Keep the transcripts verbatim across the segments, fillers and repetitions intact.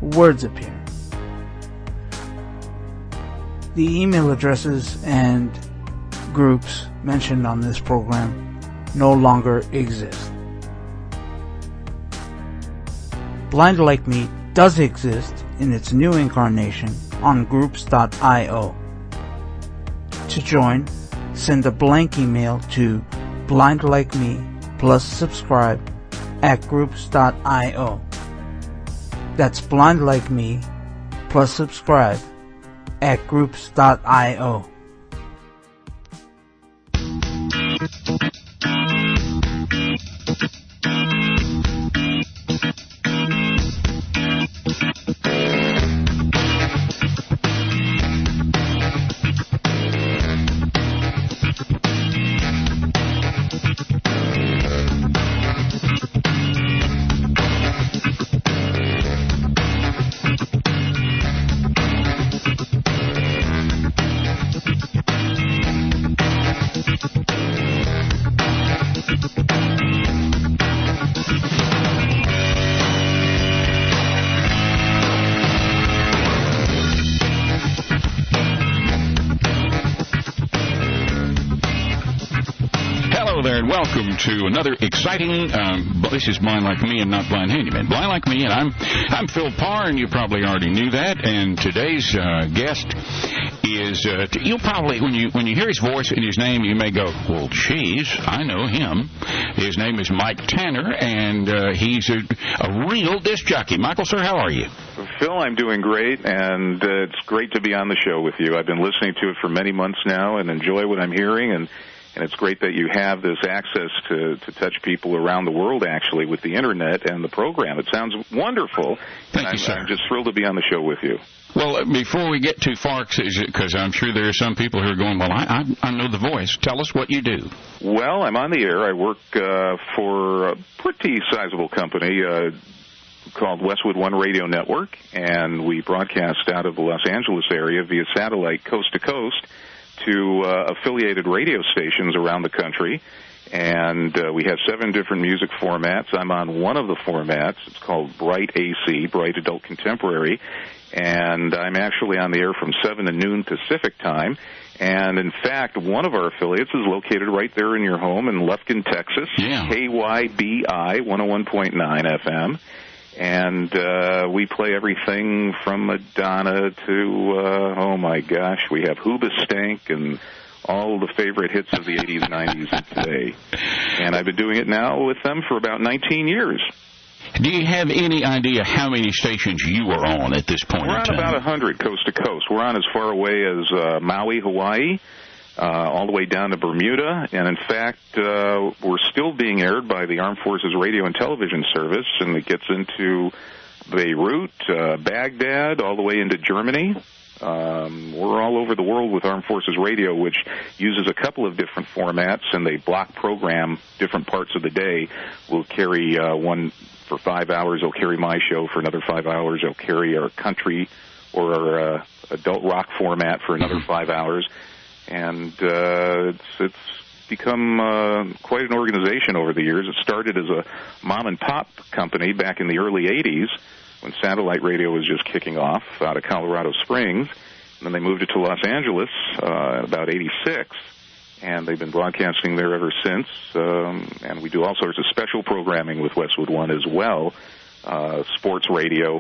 words appear. The email addresses and groups mentioned on this program no longer exist. Blind Like Me does exist in its new incarnation on groups dot io. To join, send a blank email to blindlikeme plus subscribe at groups dot io. That's blindlikeme plus subscribe at groups dot io. Welcome to another exciting, um, this is Blind Like Me and not Blind Handyman. Blind Like Me, and I'm I'm Phil Parr, and you probably already knew that. And today's uh, guest is, uh, you'll probably, when you when you hear his voice and his name, you may go, well, geez, I know him. His name is Mike Tanner, and uh, he's a, a real disc jockey. Michael, sir, how are you? Phil, I'm doing great, and uh, it's great to be on the show with you. I've been listening to it for many months now and enjoy what I'm hearing, and And it's great that you have this access to, to touch people around the world, actually, with the Internet and the program. It sounds wonderful. Thank and you, I'm, sir. I'm just thrilled to be on the show with you. Well, before we get too far, because I'm sure there are some people who are going, well, I, I, I know the voice. Tell us what you do. Well, I'm on the air. I work uh, for a pretty sizable company uh, called Westwood One Radio Network, and we broadcast out of the Los Angeles area via satellite coast to coast to uh, affiliated radio stations around the country, and uh, we have seven different music formats. I'm on one of the formats. It's called Bright A C, Bright Adult Contemporary, and I'm actually on the air from seven to noon Pacific time. And, in fact, one of our affiliates is located right there in your home in Lufkin, Texas, yeah. K Y B I one oh one point nine F M. And uh, we play everything from Madonna to, uh, oh, my gosh, we have Hoobastank and all the favorite hits of the eighties, nineties, and today. And I've been doing it now with them for about nineteen years. Do you have any idea how many stations you are on at this point We're in on time? about one hundred coast to coast. We're on as far away as uh, Maui, Hawaii, uh, all the way down to Bermuda. And, in fact, uh, we're still being aired by the Armed Forces Radio and Television Service, and it gets into Beirut, uh, Baghdad, all the way into Germany. Um, we're all over the world with Armed Forces Radio, which uses a couple of different formats, and they block program different parts of the day. We'll carry uh, one for five hours. They'll carry my show for another five hours. They'll carry our country or our uh, adult rock format for another five hours. And uh, it's it's become uh, quite an organization over the years. It started as a mom-and-pop company back in the early eighties when satellite radio was just kicking off out of Colorado Springs. And then they moved it to Los Angeles uh, in about eighty-six, and they've been broadcasting there ever since. Um, and we do all sorts of special programming with Westwood One as well, uh, sports radio.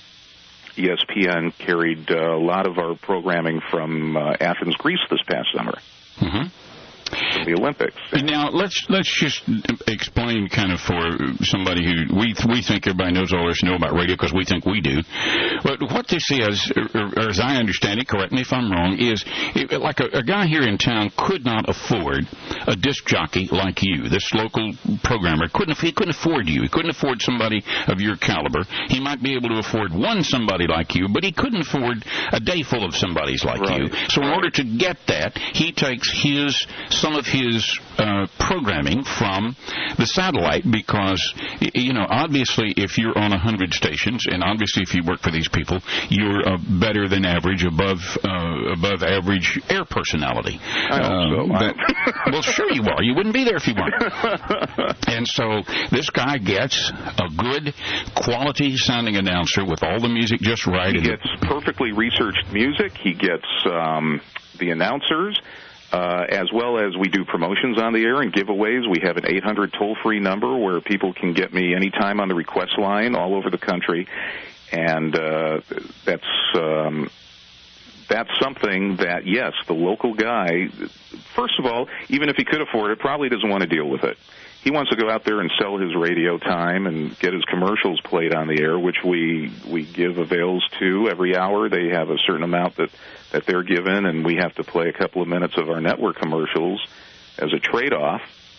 E S P N carried uh, a lot of our programming from uh, Athens, Greece this past summer. Mm-hmm. The Olympics. Now, let's let's just explain kind of for somebody who we we think everybody knows all there is to know about radio because we think we do. But what this is, or, or as I understand it, correct me if I'm wrong, is it, like a, a guy here in town could not afford a disc jockey like you, this local programmer. Couldn't he couldn't afford you. He couldn't afford somebody of your caliber. He might be able to afford one somebody like you, but he couldn't afford a day full of somebody like right. you. So in right. order to get that, he takes his some of his uh, programming from the satellite because, you know, obviously if you're on one hundred stations, and obviously if you work for these people, you're uh, better than average, above uh, above average air personality. I hope uh, so. That, well, sure you are. You wouldn't be there if you weren't. And so this guy gets a good quality sounding announcer with all the music just right. He gets perfectly researched music. He gets um, the announcers, uh, as well as we do promotions on the air and giveaways. We have an eight hundred toll-free number where people can get me anytime on the request line all over the country. And uh, that's um, that's something that, yes, the local guy, first of all, even if he could afford it, probably doesn't want to deal with it. He wants to go out there and sell his radio time and get his commercials played on the air, which we we give avails to every hour. They have a certain amount that, that they're given, and we have to play a couple of minutes of our network commercials as a trade-off.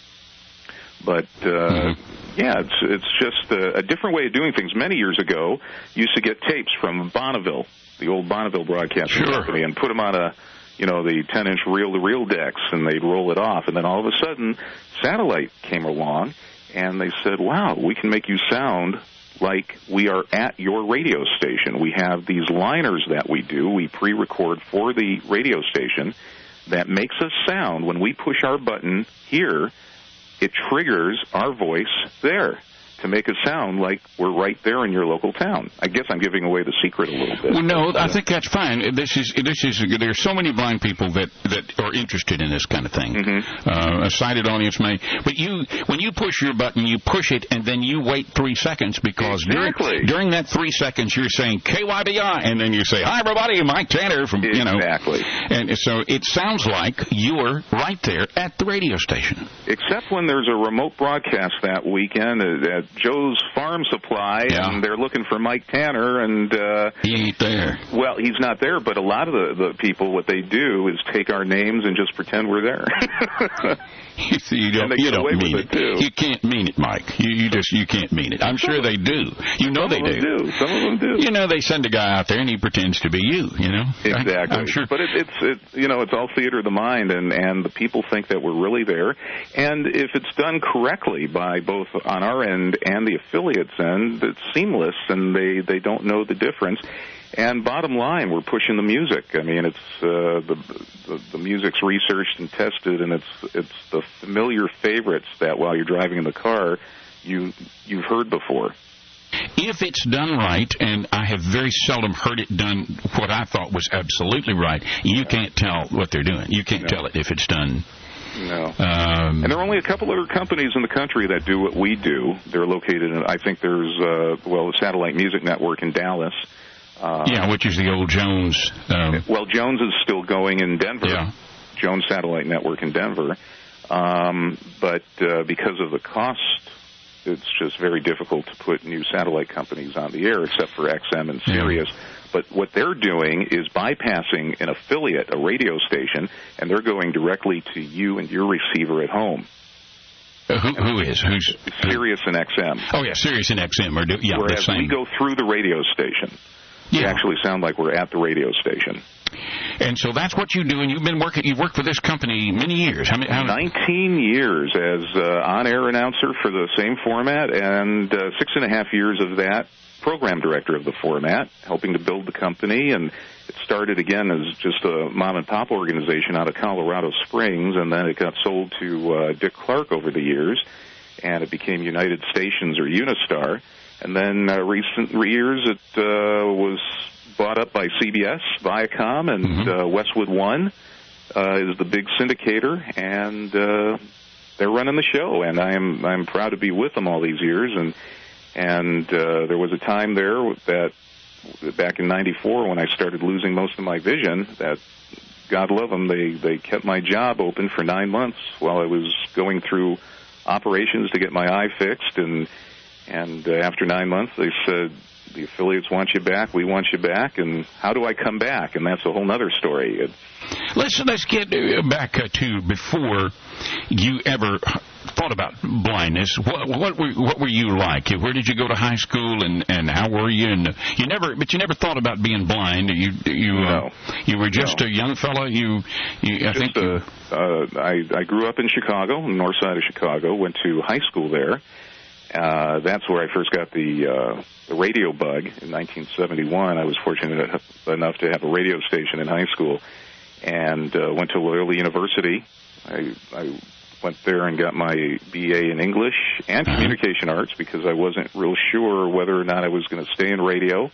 But, uh, mm-hmm. yeah, it's it's just a, a different way of doing things. Many years ago, you used to get tapes from Bonneville, the old Bonneville Broadcasting sure. Company, and put them on a, you know, the ten-inch reel-to-reel decks, and they'd roll it off. And then all of a sudden, satellite came along, and they said, wow, we can make you sound like we are at your radio station. We have these liners that we do. We pre-record for the radio station that makes us sound. When we push our button here, it triggers our voice there to make us sound like we're right there in your local town. I guess I'm giving away the secret a little bit. Well, no, I think that's fine. This is this is there's so many blind people that, that are interested in this kind of thing. Mm-hmm. Uh, a sighted audience may, but you when you push your button, you push it and then you wait three seconds because exactly. during during that three seconds you're saying K Y B I and then you say hi everybody, Mike Tanner from exactly. you know exactly. And so it sounds like you're right there at the radio station. Except when there's a remote broadcast that weekend at Joe's Farm Supply, yeah. and they're looking for Mike Tanner, and uh, he ain't there. Well, he's not there, but a lot of the, the people, what they do is take our names and just pretend we're there. you don't, you don't mean it. it you can't mean it, Mike. You, you just you can't mean it. I'm sure they do. You know Some they of them do. do. Some of them do. You know they send a guy out there and he pretends to be you. You know exactly. I, I'm sure. But it, it's it, you know it's all theater of the mind, and and the people think that we're really there. And if it's done correctly by both on our end and the affiliates end, it's seamless, and they they don't know the difference. And bottom line, we're pushing the music. I mean, it's uh, the, the the music's researched and tested, and it's it's the familiar favorites that while you're driving in the car, you you've heard before. If it's done right, and I have very seldom heard it done what I thought was absolutely right, you can't tell what they're doing. You can't no. tell it if it's done. No. Um, and there are only a couple other companies in the country that do what we do. They're located in, I think there's, uh, well, the Satellite Music Network in Dallas. Uh, yeah, which is the old Jones. Um, well, Jones is still going in Denver. Yeah. Jones Satellite Network in Denver. Um, but uh, because of the cost, it's just very difficult to put new satellite companies on the air, except for X M and Sirius. Yeah. But what they're doing is bypassing an affiliate, a radio station, and they're going directly to you and your receiver at home. Uh, who, who is? Who's Sirius and X M. Oh, yeah, Sirius and X M are do, yeah, Whereas the same. we go through the radio station. Yeah. We actually sound like we're at the radio station. And so that's what you do, and you've been working. You've worked for this company many years. How many? How Nineteen years as uh, on-air announcer for the same format, and uh, six and a half years of that program director of the format, helping to build the company. And it started again as just a mom-and-pop organization out of Colorado Springs, and then it got sold to uh, Dick Clark over the years, and it became United Stations or Unistar. And then uh, recent years it uh, was bought up by C B S, Viacom, and mm-hmm. uh, Westwood One uh, is the big syndicator, and uh, they're running the show. And I am I'm proud to be with them all these years. And and uh, there was a time there that back in ninety-four when I started losing most of my vision that, God love them, they, they kept my job open for nine months while I was going through operations to get my eye fixed. And And uh, after nine months, they said, the affiliates want you back, we want you back, and how do I come back? And that's a whole other story. It's... Let's let's get back uh, to before you ever thought about blindness, what, what were what were you like? Where did you go to high school, and, and how were you? And you never, but you never thought about being blind. You you no. uh, you were just no. a young fella. You, you I just think. A, You, uh, I I grew up in Chicago, on the north side of Chicago. Went to high school there. Uh, that's where I first got the uh, the radio bug in nineteen seventy-one. I was fortunate enough to have a radio station in high school, and uh, went to Loyola University. I, I went there and got my B A in English and communication arts because I wasn't real sure whether or not I was going to stay in radio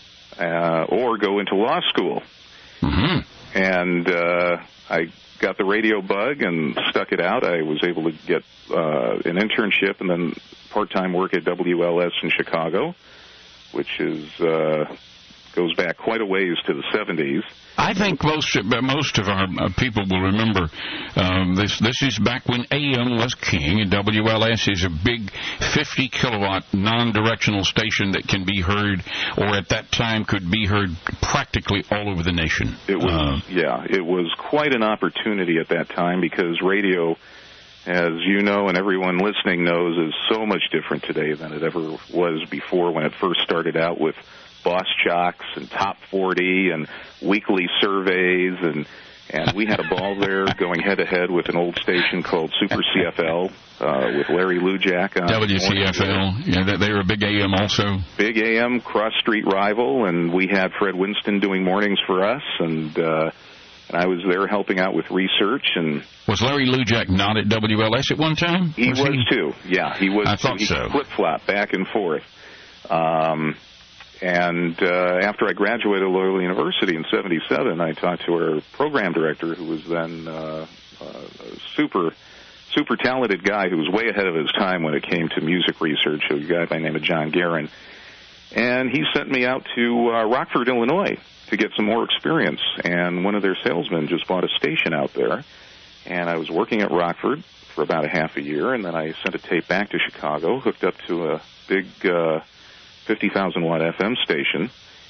uh, or go into law school. Mm-hmm. And uh, I got the radio bug and stuck it out. I was able to get uh, an internship and then part-time work at W L S in Chicago, which is uh, goes back quite a ways to the seventies. I think most most of our uh, people will remember um, this. This is back when A M was king, and W L S is a big fifty kilowatt non-directional station that can be heard, or at that time could be heard practically all over the nation. It was, uh, yeah, it was quite an opportunity at that time because radio, as you know and everyone listening knows, is so much different today than it ever was before when it first started out with Boss Jocks and Top forty and weekly surveys, and and we had a ball there going head-to-head with an old station called Super C F L uh, with Larry Lujack on W C F L, yeah, they were a big A M also. Big A M, cross-street rival, and we had Fred Winston doing mornings for us, and uh, and I was there helping out with research. And was Larry Lujack not at W L S at one time? He was, was he? too, yeah, he was. I thought he so. Flip-flop back and forth. Um... And uh, after I graduated Loyola University in seventy-seven, I talked to our program director, who was then uh, uh, a super, super talented guy who was way ahead of his time when it came to music research, a guy by the name of John Guerin. And he sent me out to uh, Rockford, Illinois, to get some more experience. And one of their salesmen just bought a station out there. And I was working at Rockford for about a half a year, and then I sent a tape back to Chicago, hooked up to a big Uh, fifty thousand watt F M station,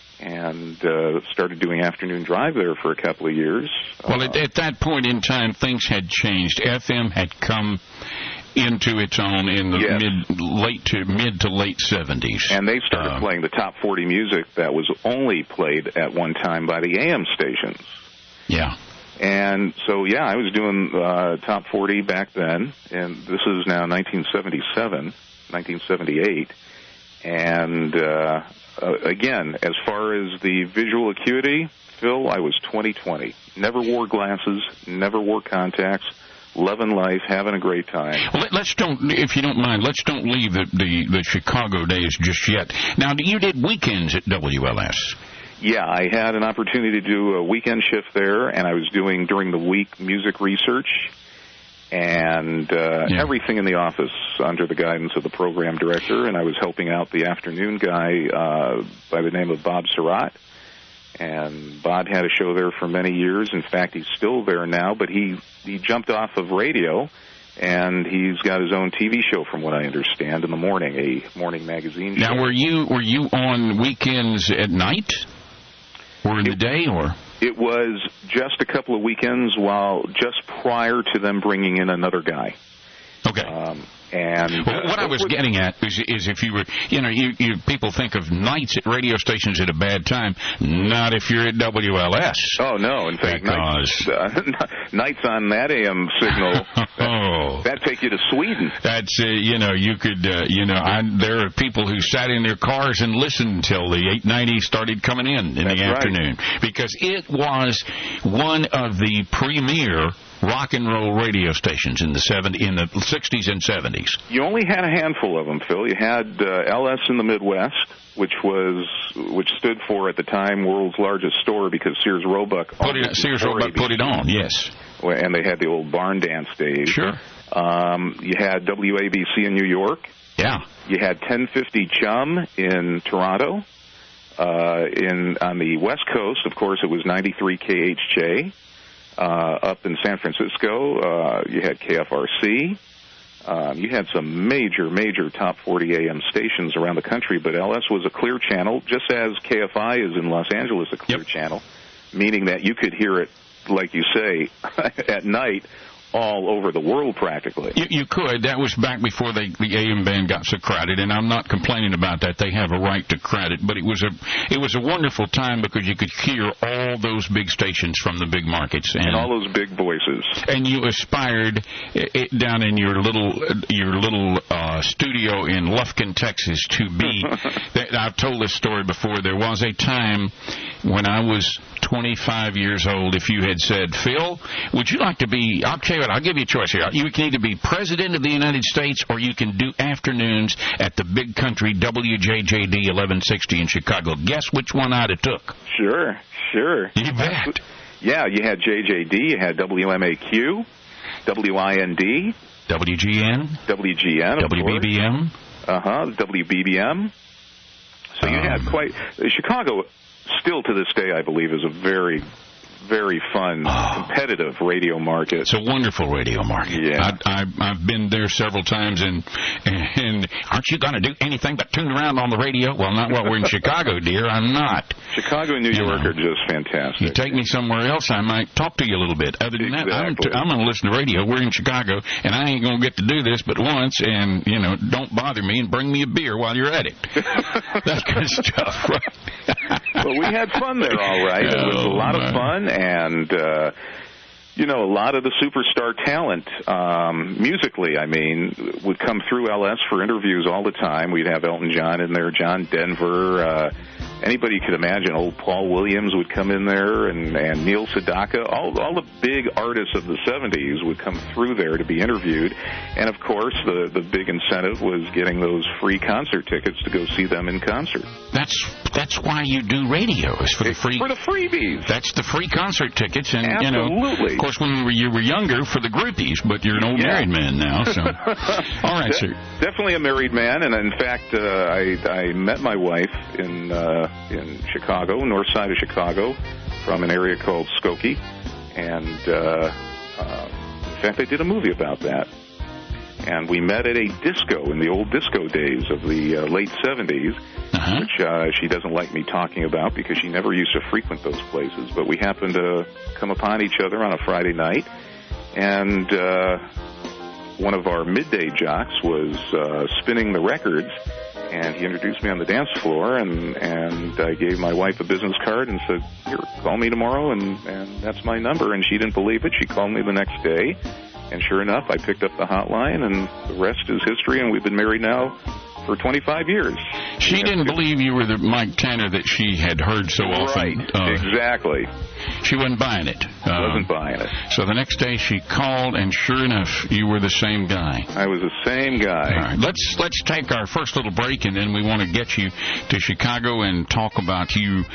and uh, started doing afternoon drive there for a couple of years. Well, uh, at, at that point in time, things had changed. F M had come into its own in the yes. mid, late to mid to late seventies, and they started uh, playing the top forty music that was only played at one time by the A M stations. Yeah. And so, yeah, I was doing uh, top forty back then, and this is now nineteen seventy-seven, nineteen seventy-eight. And, uh, uh, again, as far as the visual acuity, Phil, I was twenty twenty. Never wore glasses, never wore contacts, loving life, having a great time. Well, let's don't, if you don't mind, let's don't leave the, the, the Chicago days just yet. Now, you did weekends at W L S. Yeah, I had an opportunity to do a weekend shift there, and I was doing, during the week, music research and uh, yeah. everything in the office under the guidance of the program director, and I was helping out the afternoon guy uh, by the name of Bob Surratt. And Bob had a show there for many years. In fact, he's still there now, but he, he jumped off of radio, and he's got his own T V show, from what I understand, in the morning, a morning magazine show. Now, were you were you on weekends at night, or in it, the day, or? It was just a couple of weekends, while just prior to them bringing in another guy. Okay. Um, and well, what uh, I was getting at is, is if you were, you know, you, you people think of nights at radio stations at a bad time. Not if you're at W L S. Oh no! In fact, because... nights, uh, nights on that A M signal oh. that, that take you to Sweden. That's uh, you know you could uh, you know I, there are people who sat in their cars and listened until the eight ninety started coming in in That's the right. afternoon, because it was one of the premier rock and roll radio stations in the seventies, in the sixties and seventies. You only had a handful of them, Phil. You had uh, L S in the Midwest, which was which stood for, at the time, world's largest store, because Sears Roebuck put it, Sears Roebuck put it on, yes. And they had the old barn dance days. Sure. Um, you had W A B C in New York. Yeah. You had ten fifty Chum in Toronto. Uh, in on the West Coast, of course, it was ninety-three K H J. Uh, up in San Francisco, uh, you had K F R C. Um, you had some major, major top forty A M stations around the country, but L S was a clear channel, just as K F I is in Los Angeles a clear yep. channel, meaning that you could hear it, like you say, at night all over the world practically. You, you could. That was back before they, the A M band got so crowded, and I'm not complaining about that. They have a right to credit, but it was a it was a wonderful time because you could hear all those big stations from the big markets and, and all those big voices. And you aspired it, down in your little your little uh, studio in Lufkin, Texas, to be. I've told this story before. There was a time when I was twenty-five years old. If you had said, Phil, would you like to be? I'll tell you what. I'll give you a choice here. You can either be president of the United States or you can do afternoons at the big country W J J D eleven sixty in Chicago. Guess which one I'd have took? Sure, sure. You bet. Yeah, you had J J D, you had W M A Q, W I N D, W G N, W G N, W B B M. Uh huh. W B B M. So you um, had quite Chicago. Still to this day, I believe, is a very, very fun, oh, competitive radio market. It's a wonderful radio market. Yeah. I, I, I've been there several times, and, and aren't you going to do anything but tune around on the radio? Well, not while we're in Chicago, dear. I'm not. Chicago and New you York know, are just fantastic. You take me somewhere else, I might talk to you a little bit. Other than exactly. that, I'm, t- I'm going to listen to radio. We're in Chicago, and I ain't going to get to do this but once, and, you know, don't bother me and bring me a beer while you're at it. That kind of stuff, right? Well, we had fun there, all right. It was a lot of fun, and, uh, you know, a lot of the superstar talent, um, musically, I mean, would come through L S for interviews all the time. We'd have Elton John in there, John Denver, uh, anybody you could imagine. Old Paul Williams would come in there, and, and Neil Sedaka. All, all the big artists of the seventies would come through there to be interviewed. And, of course, the, the big incentive was getting those free concert tickets to go see them in concert. That's that's why you do radio, is for the free... For the freebies. That's the free concert tickets. And, absolutely. You know, of course, when you were, you were younger, for the groupies, but you're an old yeah. married man now, so... All right, De- sir. Definitely a married man, and, in fact, uh, I, I met my wife in... Uh, in Chicago, north side of Chicago, from an area called Skokie, and uh, uh, in fact, I did a movie about that. And we met at a disco in the old disco days of the uh, late seventies, uh-huh. which uh, she doesn't like me talking about because she never used to frequent those places. But we happened to come upon each other on a Friday night, and uh, one of our midday jocks was uh, spinning the records. And he introduced me on the dance floor, and, and I gave my wife a business card and said, here, call me tomorrow, and, and that's my number. And she didn't believe it. She called me the next day, and sure enough, I picked up the hotline, and the rest is history, and we've been married now for twenty-five years. She yeah. didn't believe you were the Mike Tanner that she had heard so often. Right, uh, exactly. She wasn't buying it. Uh, wasn't buying it. So the next day she called, and sure enough, you were the same guy. I was the same guy. All right, let's let's take our first little break, and then we want to get you to Chicago and talk about you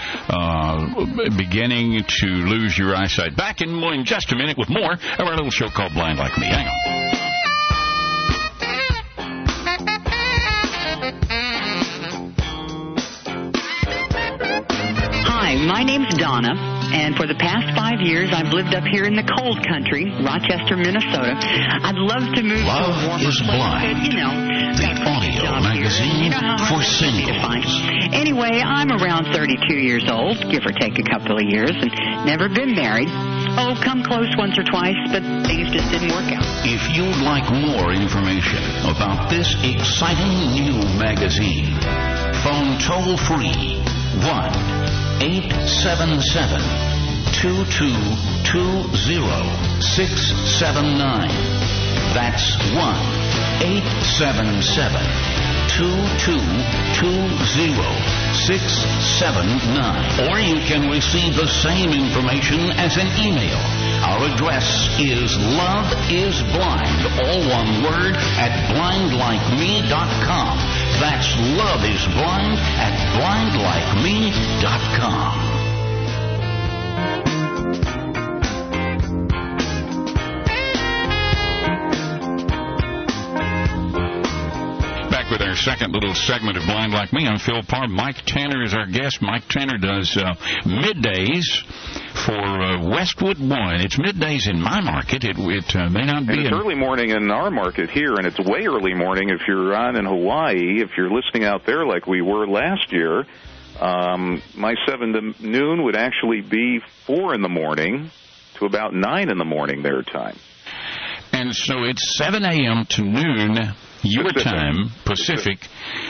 uh, beginning to lose your eyesight. Back in, in just a minute with more of our little show called Blind Like Me. Hang on. Hi, my name's Donna, and for the past five years, I've lived up here in the cold country, Rochester, Minnesota. I'd love to move Love to a warmer is place, blind. but, you know, the audio magazine you know how for hard it's easy to find. singles. Anyway, I'm around thirty-two years old, give or take a couple of years, and never been married. Oh, come close once or twice, but things just didn't work out. If you'd like more information about this exciting new magazine, phone toll-free one eight seven seven, two two two zero, six seven nine. That's one eight seven seven, two two two zero, six seven nine. Or you can receive the same information as an email. Our address is loveisblind, all one word, at blind like me dot com. That's loveisblind at blind like me dot com. Back with our second little segment of Blind Like Me. I'm Phil Parr. Mike Tanner is our guest. Mike Tanner does uh, middays for uh, Westwood One. It's middays in my market. It, it uh, may not be. And it's in... early morning in our market here, and it's way early morning if you're on in Hawaii. If you're listening out there like we were last year, um, my seven to noon would actually be four in the morning to about nine in the morning their time. and so it's seven a.m. to noon your Pacific. time, Pacific.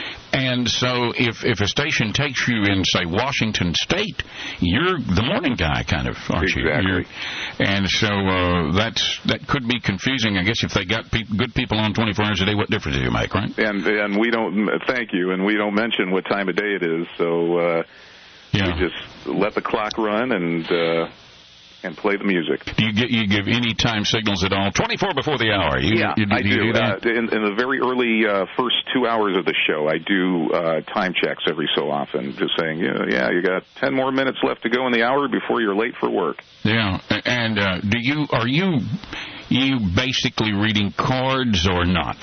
And so if if a station takes you in, say, Washington State, you're the morning guy, kind of, aren't you? Exactly. You're, and so uh, that's that could be confusing, I guess, if they got pe- good people on twenty-four hours a day. What difference does it make, right? And and we don't, thank you, and we don't mention what time of day it is, so uh, yeah. we just let the clock run and... Uh, and play the music. Do you get you give any time signals at all? twenty-four before the hour. You, yeah, you, you, I do. You do that? Uh, in, in the very early uh, first two hours of the show, I do uh, time checks every so often, just saying, you know, yeah, you got ten more minutes left to go in the hour before you're late for work. Yeah, and uh, do you are you you basically reading cards or not?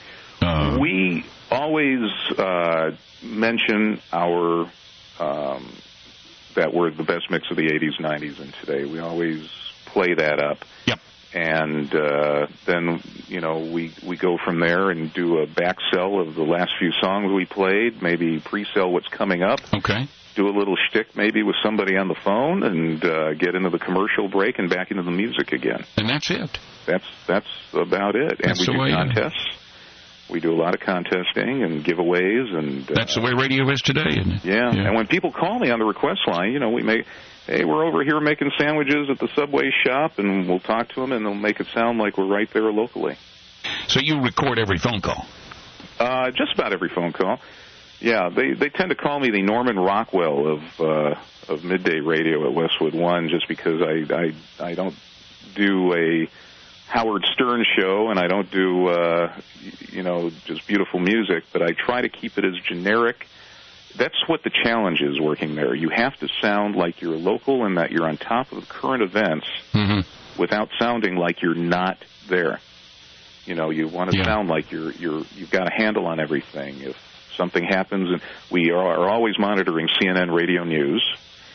Uh, we always uh, mention our. Um, that were the best mix of the eighties, nineties, and today. We always play that up. Yep. And uh, then, you know, we, we go from there and do a back sell of the last few songs we played, maybe pre-sell what's coming up. Okay. Do a little shtick maybe with somebody on the phone and uh, get into the commercial break and back into the music again. And that's it. That's that's about it. And That's we the do way contests. We do a lot of contesting and giveaways, and uh, that's the way radio is today, isn't it? Yeah. yeah. And when people call me on the request line, you know, we make, hey, we're over here making sandwiches at the Subway shop, and we'll talk to them, and they'll make it sound like we're right there locally. So you record every phone call? Uh, just about every phone call. Yeah, they they tend to call me the Norman Rockwell of uh, of midday radio at Westwood One, just because I I I don't do a Howard Stern show, and I don't do, uh, you know, just beautiful music, but I try to keep it as generic. That's what the challenge is working there. You have to sound like you're local and that you're on top of the current events mm-hmm. without sounding like you're not there. You know, you want to yeah. sound like you're you're you've got a handle on everything. If something happens, and we are always monitoring C N N Radio News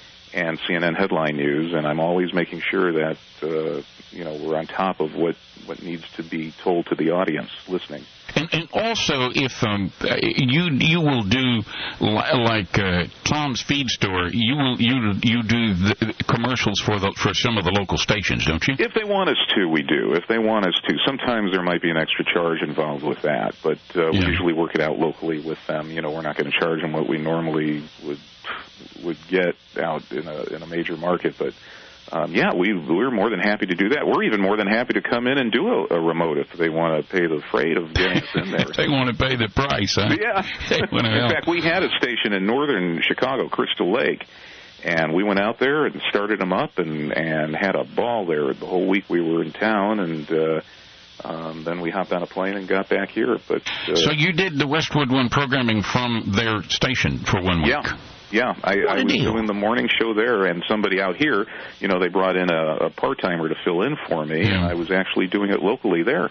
and C N N Headline News, and I'm always making sure that uh, you know we're on top of what, what needs to be told to the audience listening. And, and also, if um, you you will do li- like uh, Tom's Feed Store, you will you you do the commercials for the for some of the local stations, don't you? If they want us to, we do. If they want us to, sometimes there might be an extra charge involved with that, but uh, we yeah. usually work it out locally with them. You know, we're not going to charge them what we normally would would get out in a in a major market, but. Um, yeah, we, we're more than happy to do that. We're even more than happy to come in and do a, a remote if they want to pay the freight of getting us in there. They want to pay the price, huh? Yeah. In help. fact, we had a station in northern Chicago, Crystal Lake, and we went out there and started them up and, and had a ball there the whole week we were in town, and uh, um, then we hopped on a plane and got back here. But uh, So you did the Westwood One programming from their station for one week? Yeah. Yeah, I, I was deal. doing the morning show there, and somebody out here, you know, they brought in a, a part-timer to fill in for me, yeah. and I was actually doing it locally there.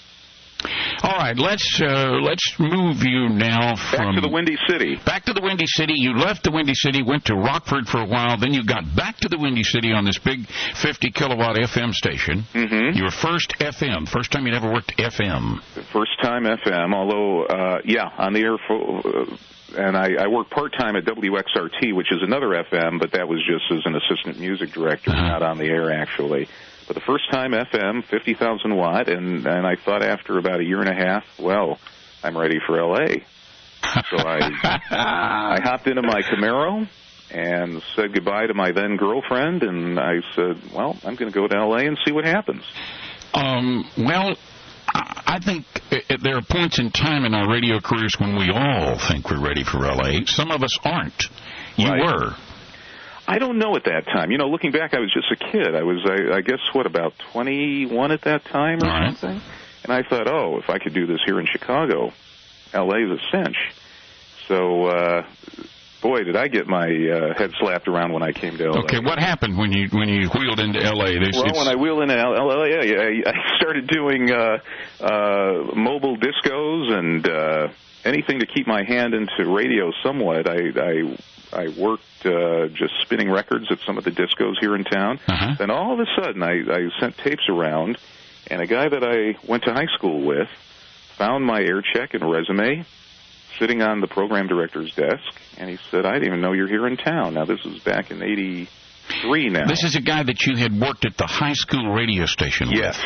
All right, let's uh, let's move you now from... Back to the Windy City. Back to the Windy City. You left the Windy City, went to Rockford for a while, then you got back to the Windy City on this big fifty kilowatt F M station. Mm-hmm. Your first F M, first time you'd ever worked F M. First time F M, although, uh, yeah, on the air... For, uh, And I, I work part-time at W X R T, which is another F M, but that was just as an assistant music director, uh-huh. not on the air, actually. But the first time F M, fifty thousand watt, and, and I thought after about a year and a half, well, I'm ready for L A. So I, I hopped into my Camaro and said goodbye to my then-girlfriend, and I said, well, I'm going to go to L A and see what happens. Um, well... I think there are points in time in our radio careers when we all think we're ready for L A. Some of us aren't. You right. were. I don't know at that time. You know, looking back, I was just a kid. I was, I, I guess, what, about twenty-one at that time or all something? Right. And I thought, oh, if I could do this here in Chicago, L A is a cinch. So, uh, boy, did I get my uh, head slapped around when I came to L A. Okay, what happened when you when you wheeled into L A? There's, well, it's... when I wheeled into L A, I, I started doing uh, uh, mobile discos and uh, anything to keep my hand into radio somewhat. I I, I worked uh, just spinning records at some of the discos here in town. Uh-huh. Then all of a sudden, I, I sent tapes around, and a guy that I went to high school with found my air check and resume sitting on the program director's desk, and he said, I didn't even know you're here in town. Now, this was back in eighty-three now. This is a guy that you had worked at the high school radio station yes. with.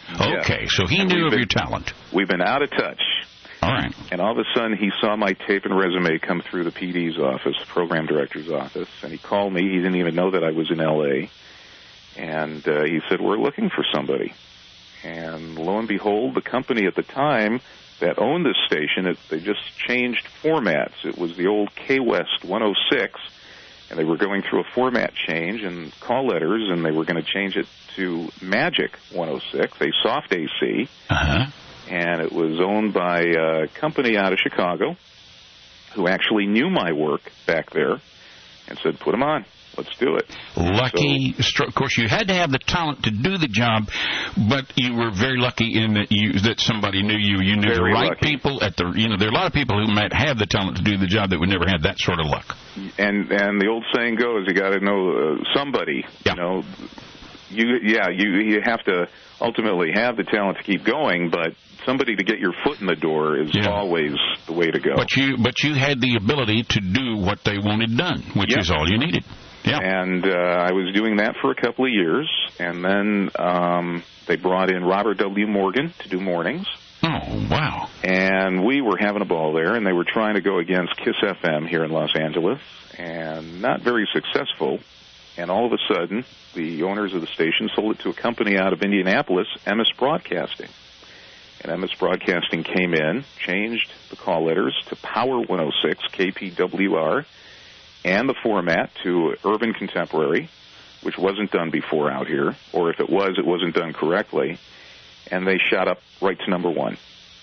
Okay, Yeah. so he And knew we've of been- your talent. We've been out of touch. All right. And all of a sudden, he saw my tape and resume come through the P D's office, the program director's office, and he called me. He didn't even know that I was in L A And uh, he said, we're looking for somebody. And lo and behold, the company at the time that owned this station, it, they just changed formats. It was the old K-West one oh six, and they were going through a format change and call letters, and they were going to change it to Magic one oh six, a soft A C. Uh-huh. And it was owned by a company out of Chicago who actually knew my work back there and said, put them on. Let's do it. Lucky. So, of course, you had to have the talent to do the job, but you were very lucky in that you that somebody knew you. You knew the right lucky. people at the. You know, there are a lot of people who might have the talent to do the job that would never have that sort of luck. And and the old saying goes, you got to know uh, somebody. Yeah. You know, you yeah you you have to ultimately have the talent to keep going, but somebody to get your foot in the door is Yeah. always the way to go. But you but you had the ability to do what they wanted done, which Yeah. is all you needed. Yeah. And uh, I was doing that for a couple of years, and then um, they brought in Robert W. Morgan to do mornings. Oh, wow. And we were having a ball there, and they were trying to go against KISS F M here in Los Angeles, and not very successful. And all of a sudden, the owners of the station sold it to a company out of Indianapolis, M S Broadcasting. And M S Broadcasting came in, changed the call letters to Power one oh six, K P W R, and the format to Urban Contemporary, which wasn't done before out here, or if it was, it wasn't done correctly. And they shot up right to number one.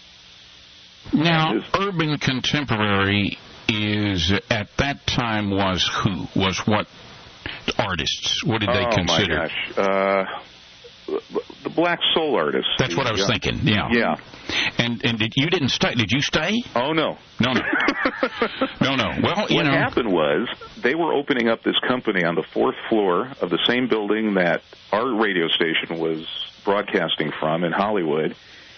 Now, Urban Contemporary is, at that time, was who? Was what artists? What did they oh, consider? Oh, my gosh. Uh, the black soul artists. That's what I was yeah. thinking, yeah. Yeah. And and did you didn't stay? Did you stay? Oh, no. No, no. no, no. Well, you what know. What happened was they were opening up this company on the fourth floor of the same building that our radio station was broadcasting from in Hollywood,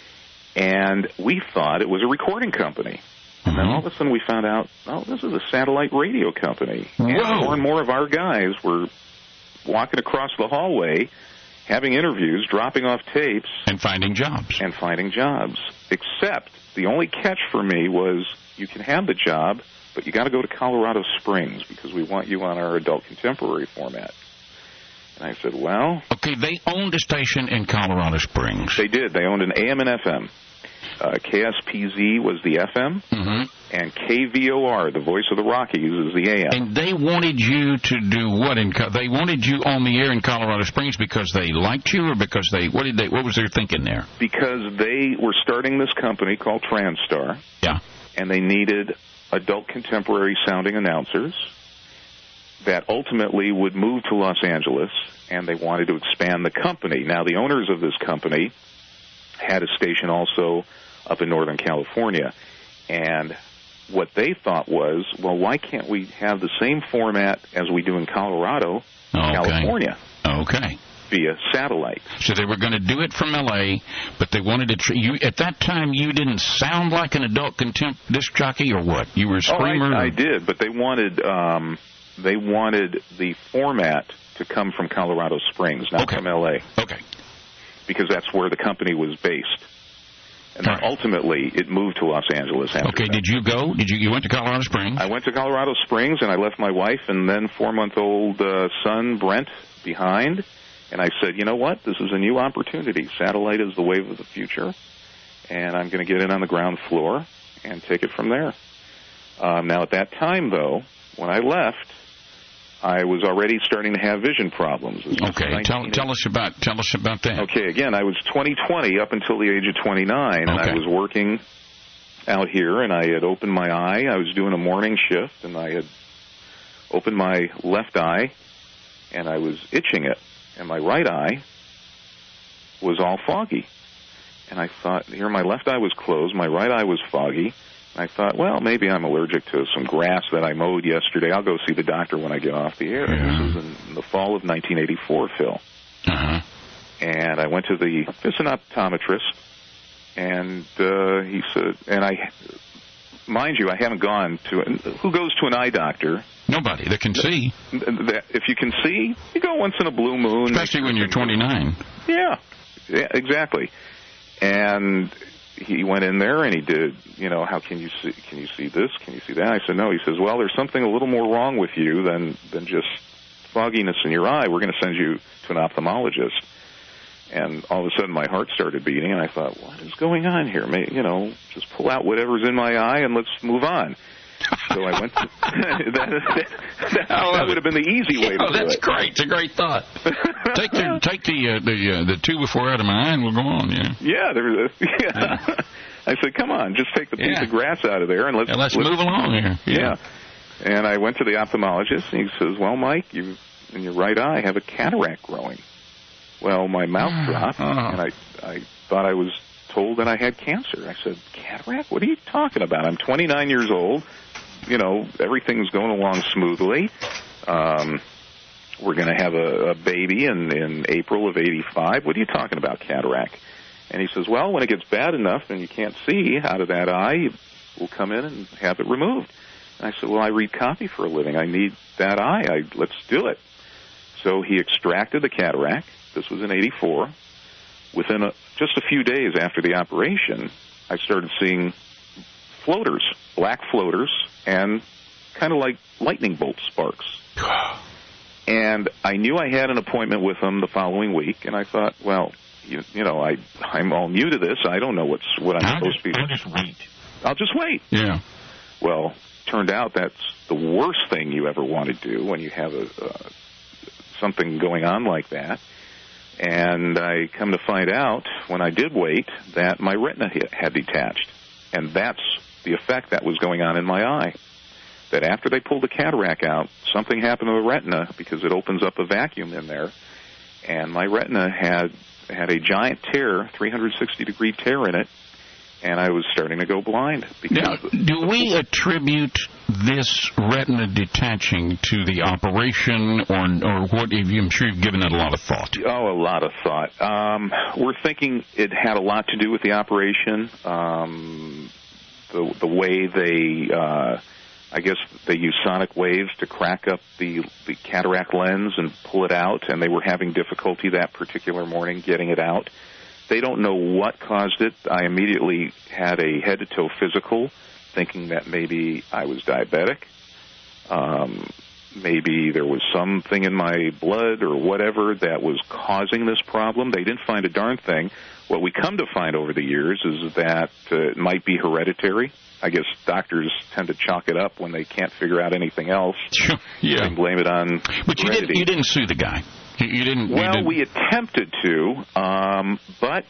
and we thought it was a recording company. And then all of a sudden we found out, oh, this is a satellite radio company. And Whoa. more and more of our guys were walking across the hallway, having interviews, dropping off tapes. And finding jobs. And finding jobs. Except the only catch for me was you can have the job, but you got to go to Colorado Springs because we want you on our adult contemporary format. And I said, well... Okay, they owned a station in Colorado Springs. They did. They owned an A M and F M. Uh, K S P Z was the F M, mm-hmm. and K V O R, the voice of the Rockies, is the A M. And they wanted you to do what? In Co- they wanted you on the air in Colorado Springs because they liked you, or because they what did they what was their thinking there? Because they were starting this company called Transtar. Yeah. And they needed adult contemporary sounding announcers that ultimately would move to Los Angeles, and they wanted to expand the company. Now, the owners of this company had a station also up in Northern California, and what they thought was, well, why can't we have the same format as we do in Colorado, okay. California? Okay. Via satellite. So they were going to do it from L A, but they wanted to... Tr- you, at that time, you didn't sound like an adult contempt disc jockey, or what? You were a screamer? Oh, I, I did, but they wanted um, they wanted the format to come from Colorado Springs, not okay. from L A. Okay. Because that's where the company was based. And then right. ultimately, it moved to Los Angeles after Okay, that. did you go? Did you you went to Colorado Springs? I went to Colorado Springs, and I left my wife and then four-month-old uh, son, Brent, behind. And I said, you know what? This is a new opportunity. Satellite is the wave of the future. And I'm going to get in on the ground floor and take it from there. Um, now, at that time, though, when I left, I was already starting to have vision problems. Okay, tell, tell us about tell us about that. Okay, again, I was twenty twenty up until the age of twenty-nine, and okay. I was working out here, and I had opened my eye. I was doing a morning shift, and I had opened my left eye, and I was itching it, and my right eye was all foggy. And I thought, here my left eye was closed, my right eye was foggy. I thought, well, maybe I'm allergic to some grass that I mowed yesterday. I'll go see the doctor when I get off the air. Yeah. This was in the fall of nineteen eighty-four, Phil. Uh-huh. And I went to the just an optometrist, and uh, he said, and I, mind you, I haven't gone to, who goes to an eye doctor? Nobody that can see. If you can see, you go once in a blue moon. Especially when you're twenty-nine. Yeah. Yeah, exactly. And he went in there and he did, you know, how can you see, can you see this? Can you see that? I said, no. He says, well, there's something a little more wrong with you than, than just fogginess in your eye. We're going to send you to an ophthalmologist. And all of a sudden my heart started beating, and I thought, what is going on here? May, you know, just pull out whatever's in my eye and let's move on. So I went to, that, that, that would have been the easy way to oh, do that's it. great. It's a great thought. take the take the uh, the uh, the two before out of my eye and we'll go on, yeah. Yeah, there, yeah. yeah. I said, come on, just take the piece yeah. of grass out of there and let's, yeah, let's, let's move along here. Yeah. yeah. And I went to the ophthalmologist, and he says, well, Mike, you in your right eye have a cataract growing. Well, my mouth dropped, oh. and I I thought I was told that I had cancer. I said, cataract? What are you talking about? I'm twenty-nine years old. You know, everything's going along smoothly. Um, we're going to have a, a baby in, in April of eighty-five. What are you talking about, cataract? And he says, well, when it gets bad enough and you can't see out of that eye, we'll come in and have it removed. And I said, well, I read copy for a living. I need that eye. I, let's do it. So he extracted the cataract. This was in eighty-four. Within a, just a few days after the operation, I started seeing floaters, black floaters, and kind of like lightning bolt sparks. And I knew I had an appointment with him the following week, and I thought, well, you, you know, I, I'm all new to this. I don't know what's what I'm I'll supposed just, to be. I'll just wait. I'll just wait. Yeah. Well, turned out that's the worst thing you ever want to do when you have a uh, something going on like that. And I come to find out, when I did wait, that my retina had detached. And that's the effect that was going on in my eye. That after they pulled the cataract out, something happened to the retina because it opens up a vacuum in there. And my retina had had a giant tear, three hundred sixty degree tear in it, and I was starting to go blind. Now, do we attribute this retina detaching to the operation, or, or what? I'm sure you've given it a lot of thought. Oh, a lot of thought. Um, we're thinking it had a lot to do with the operation. Um, the the way they, uh, I guess they use sonic waves to crack up the, the cataract lens and pull it out, and they were having difficulty that particular morning getting it out. They don't know what caused it. I immediately had a head-to-toe physical, thinking that maybe I was diabetic. Um, maybe there was something in my blood or whatever that was causing this problem. They didn't find a darn thing. What we come to find over the years is that uh, it might be hereditary. I guess doctors tend to chalk it up when they can't figure out anything else. Sure. Yeah. And blame it on But you heredity. didn't, you didn't sue the guy. You, you didn't. Well, you didn't. we attempted to, um, but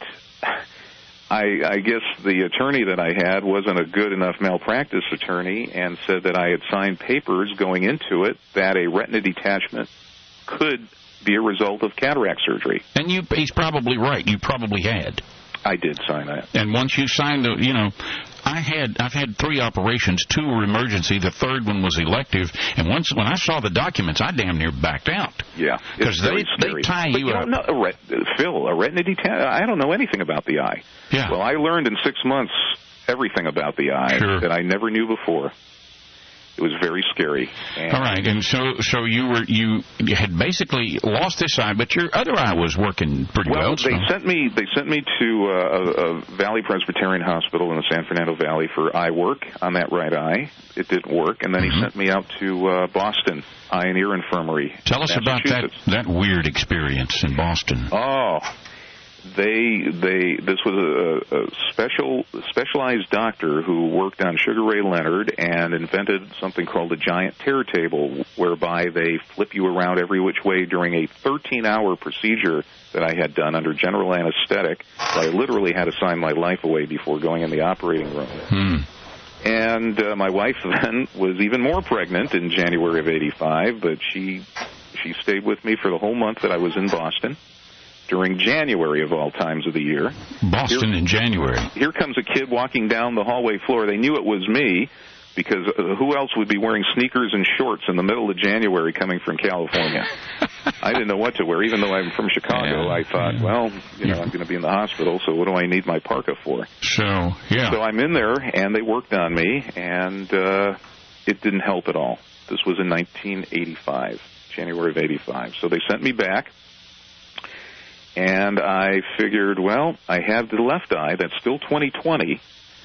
I, I guess the attorney that I had wasn't a good enough malpractice attorney and said that I had signed papers going into it that a retina detachment could be a result of cataract surgery. And you, he's probably right. You probably had. I did sign that. And once you signed the, you know, I had, I've had three operations. Two were emergency. The third one was elective. And once, when I saw the documents, I damn near backed out. Yeah. Because they, they tie but you, you up. Don't know, a ret- Phil, a retina detachment, I don't know anything about the eye. Yeah. Well, I learned in six months everything about the eye Sure. that I never knew before. It was very scary. And All right, and so so you were you, you had basically lost this eye, but your other eye was working pretty well. Well, so. they sent me they sent me to uh, a, a Valley Presbyterian Hospital in the San Fernando Valley for eye work on that right eye. It didn't work, and then Mm-hmm. he sent me out to uh, Boston Eye and Ear Infirmary. Tell us about that that weird experience in Boston. Oh. They they this was a, a special specialized doctor who worked on Sugar Ray Leonard and invented something called a giant tear table, whereby they flip you around every which way during a thirteen hour procedure that I had done under general anesthetic. So I literally had to sign my life away before going in the operating room. Hmm. And uh, my wife then was even more pregnant in January of eighty-five, but she she stayed with me for the whole month that I was in Boston. During January of all times of the year. Boston here, in January. Here comes a kid walking down the hallway floor. They knew it was me because uh, who else would be wearing sneakers and shorts in the middle of January coming from California? I didn't know what to wear. Even though I'm from Chicago, yeah, I thought, yeah. well, you know, I'm going to be in the hospital, so what do I need my parka for? So, yeah. So I'm in there, and they worked on me, and uh, it didn't help at all. This was in nineteen eighty-five, January of eighty-five. So they sent me back. And I figured, well, I have the left eye. That's still twenty twenty.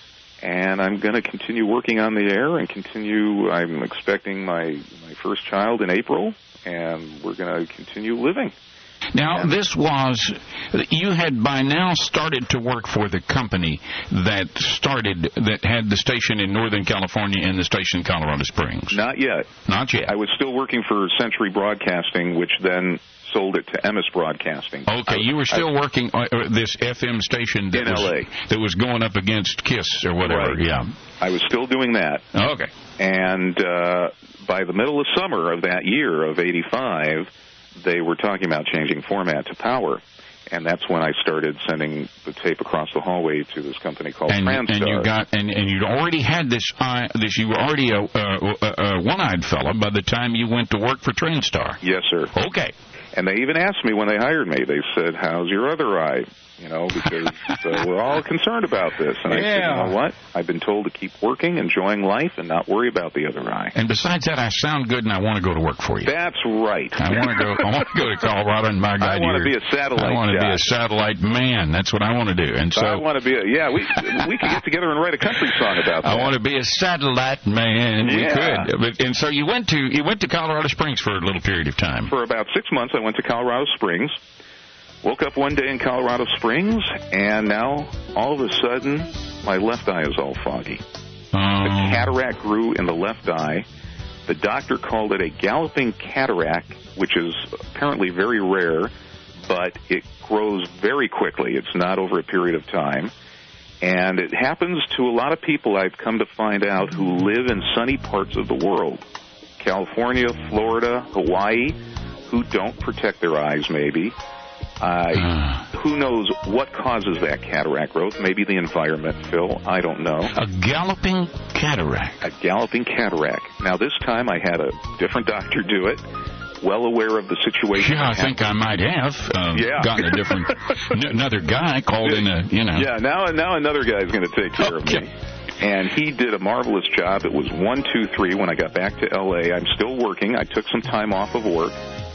And I'm going to continue working on the air and continue. I'm expecting my, my first child in April, and we're going to continue living. Now, this was, you had by now started to work for the company that started, that had the station in Northern California and the station in Colorado Springs. Not yet. Not yet. I was still working for Century Broadcasting, which then sold it to Emmis Broadcasting. Okay, you were still I, working uh, this F M station that in was, L A that was going up against KISS or whatever. Right. Yeah. I was still doing that. Okay. And uh, by the middle of summer of that year, of eighty-five, they were talking about changing format to power. And that's when I started sending the tape across the hallway to this company called and, Transtar. And you got, and, and you'd already had this, uh, this. You were already a, a, a, a one-eyed fella by the time you went to work for Transtar. Yes, sir. Okay. And they even asked me when they hired me. They said, "How's your other eye?" You know, because uh, we're all concerned about this. And I yeah. said, "You know what? I've been told to keep working, enjoying life, and not worry about the other eye." And besides that, I sound good, and I want to go to work for you. That's right. I want to go. I want to go to Colorado, and my God, I want to be a satellite. I want to guy. be a satellite man. That's what I want to do. And so I want to be. A, yeah, we we could get together and write a country song about that. I want to be a satellite man. Yeah. We could. But, and so you went to you went to Colorado Springs for a little period of time. For about six months, I went to Colorado Springs. Woke up one day in Colorado Springs, and now, all of a sudden, my left eye is all foggy. Um, The cataract grew in the left eye. The doctor called it a galloping cataract, which is apparently very rare, but it grows very quickly. It's not over a period of time. And it happens to a lot of people, I've come to find out, who live in sunny parts of the world. California, Florida, Hawaii, who don't protect their eyes, maybe. Uh, uh, who knows what causes that cataract growth? Maybe the environment, Phil. I don't know. A galloping cataract. A galloping cataract. Now, this time I had a different doctor do it, well aware of the situation. Yeah, I think I might have um, yeah. gotten a different, n- another guy called in a, you know. Yeah, now, now another guy's going to take care okay. of me. And he did a marvelous job. It was one, two, three when I got back to L A. I'm still working. I took some time off of work.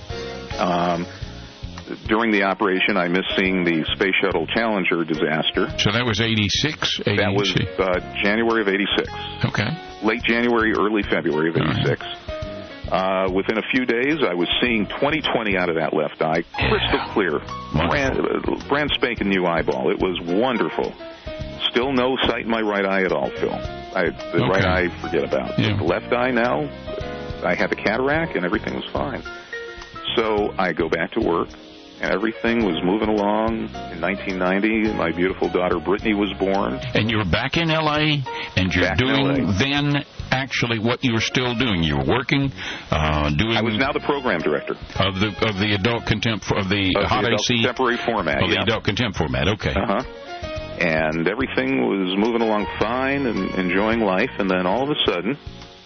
Um... During the operation, I missed seeing the Space Shuttle Challenger disaster. So that was eighty-six? eighty-six. That was uh, January of eighty-six. Okay. Late January, early February of eighty-six. Right. Uh, within a few days, I was seeing twenty twenty out of that left eye, crystal yeah. clear. Brand, uh, brand spanking new eyeball. It was wonderful. Still no sight in my right eye at all, Phil. I, the okay. right eye, forget about. Yeah. The left eye now, I had the cataract and everything was fine. So I go back to work. And everything was moving along. In nineteen ninety, my beautiful daughter Brittany was born. And you were back in L A, and you're back doing then actually what you were still doing. You were working, uh, doing. I was now the program director of the of the adult contempt of the of hot the adult A C contemporary format. Of yeah. the adult contempt format. Okay. Uh huh. And everything was moving along fine and enjoying life, and then all of a sudden,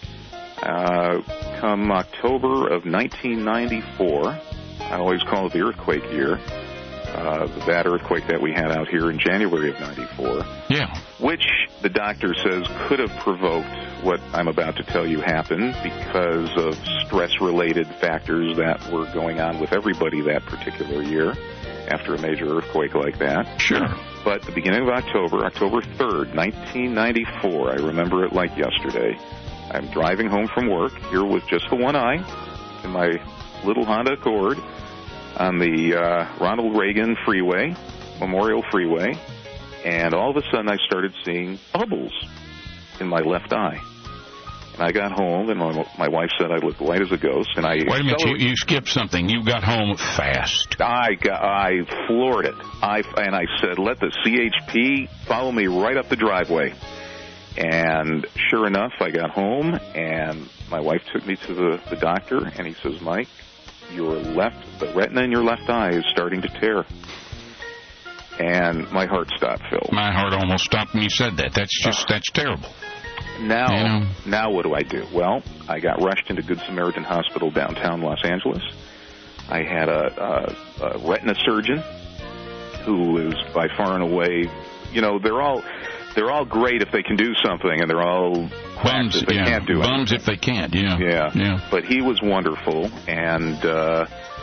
uh, come October of nineteen ninety-four. I always call it the earthquake year, uh, that earthquake that we had out here in January of ninety-four. Yeah. Which the doctor says could have provoked what I'm about to tell you happened because of stress-related factors that were going on with everybody that particular year after a major earthquake like that. Sure. But the beginning of October, October third, nineteen ninety-four, I remember it like yesterday. I'm driving home from work here with just the one eye in my little Honda Accord on the uh, Ronald Reagan Freeway, Memorial Freeway, and all of a sudden I started seeing bubbles in my left eye. And I got home, and my, my wife said I looked white as a ghost. And I wait a minute, you, you skipped something. You got home fast. I got, I floored it. I and I said, let the C H P follow me right up the driveway. And sure enough, I got home, and my wife took me to the, the doctor, and he says, Mike, your left, the retina in your left eye is starting to tear. And my heart stopped, Phil. My heart almost stopped when you said that. That's just, uh, that's terrible. Now, you know? now what do I do? Well, I got rushed into Good Samaritan Hospital downtown Los Angeles. I had a, a, a retina surgeon who is by far and away, you know, they're all... They're all great if they can do something, and they're all bums if they yeah. can't do it. Bums if they can't, yeah. yeah. Yeah. But he was wonderful, and uh,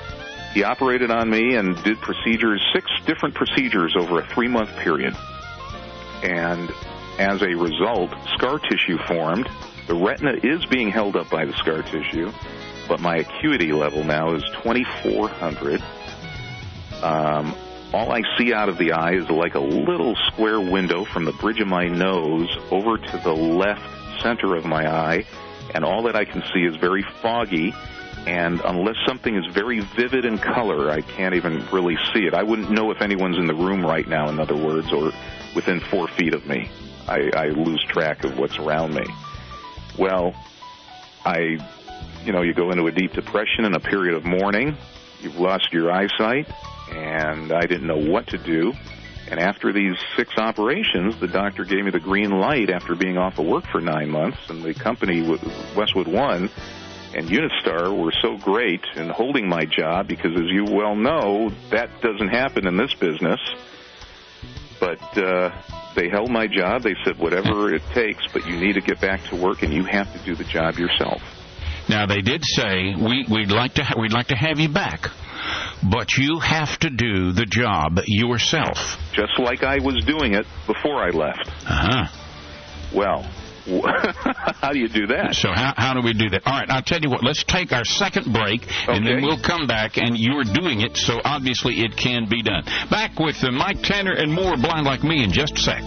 He operated on me and did procedures, six different procedures over a three-month period. And as a result, scar tissue formed. The retina is being held up by the scar tissue, but my acuity level now is twenty-four hundred. Um, all I see out of the eye is like a little square window from the bridge of my nose over to the left center of my eye, and all that I can see is very foggy, and unless something is very vivid in color, I can't even really see it. I wouldn't know if anyone's in the room right now, in other words, or within four feet of me. I, I lose track of what's around me. Well, I, you know, you go into a deep depression and a period of mourning. You've lost your eyesight, and I didn't know what to do. And after these six operations, the doctor gave me the green light after being off of work for nine months, and the company, Westwood One and Unistar, were so great in holding my job because, as you well know, that doesn't happen in this business. But uh, they held my job. They said, whatever it takes, but you need to get back to work, and you have to do the job yourself. Now, they did say, we, we'd like to ha- we'd like to have you back, but you have to do the job yourself. Just like I was doing it before I left. Uh-huh. Well, how do you do that? So how how do we do that? All right, I'll tell you what. Let's take our second break, and okay. then we'll come back, and you're doing it, so obviously it can be done. Back with uh, Mike Tanner and more Blind Like Me in just a sec.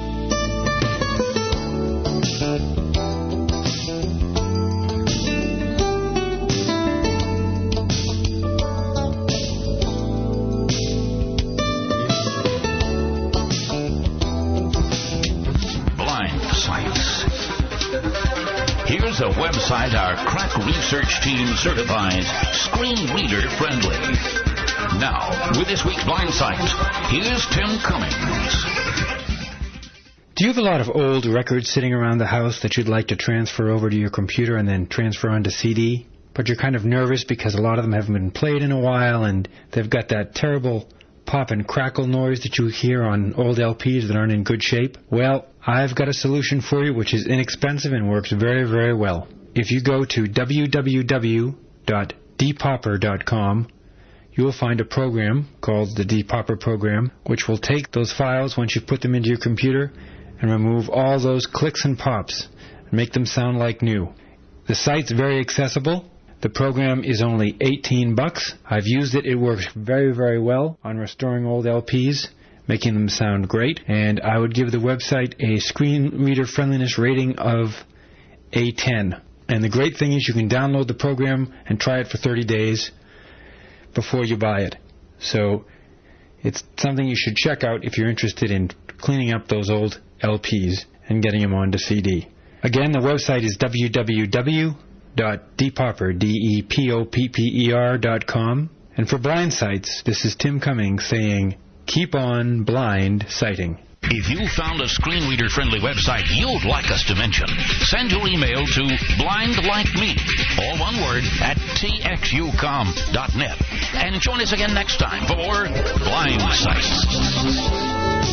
Here's a website our crack research team certifies screen reader friendly. Now, with this week's Blind Sight, here's Tim Cummings. Do you have a lot of old records sitting around the house that you'd like to transfer over to your computer and then transfer onto C D? But you're kind of nervous because a lot of them haven't been played in a while and they've got that terrible pop and crackle noise that you hear on old L Ps that aren't in good shape? Well, I've got a solution for you which is inexpensive and works very, very well. If you go to w w w dot depopper dot com, you'll find a program called the Depopper program, which will take those files once you put them into your computer and remove all those clicks and pops and make them sound like new. The site's very accessible. The program is only eighteen bucks. I've used it. It works very, very well on restoring old L Ps, making them sound great. And I would give the website a screen reader friendliness rating of a ten. And the great thing is you can download the program and try it for thirty days before you buy it. So it's something you should check out if you're interested in cleaning up those old L Ps and getting them onto C D. Again, the website is w w w dot depopper, D E P O P P E R dot com. And for Blind Sights, this is Tim Cummings saying, keep on blind sighting. If you found a screen reader friendly website you'd like us to mention, send your email to blindlikeme, all one word, at t x u com dot net. And join us again next time for more Blind Sights.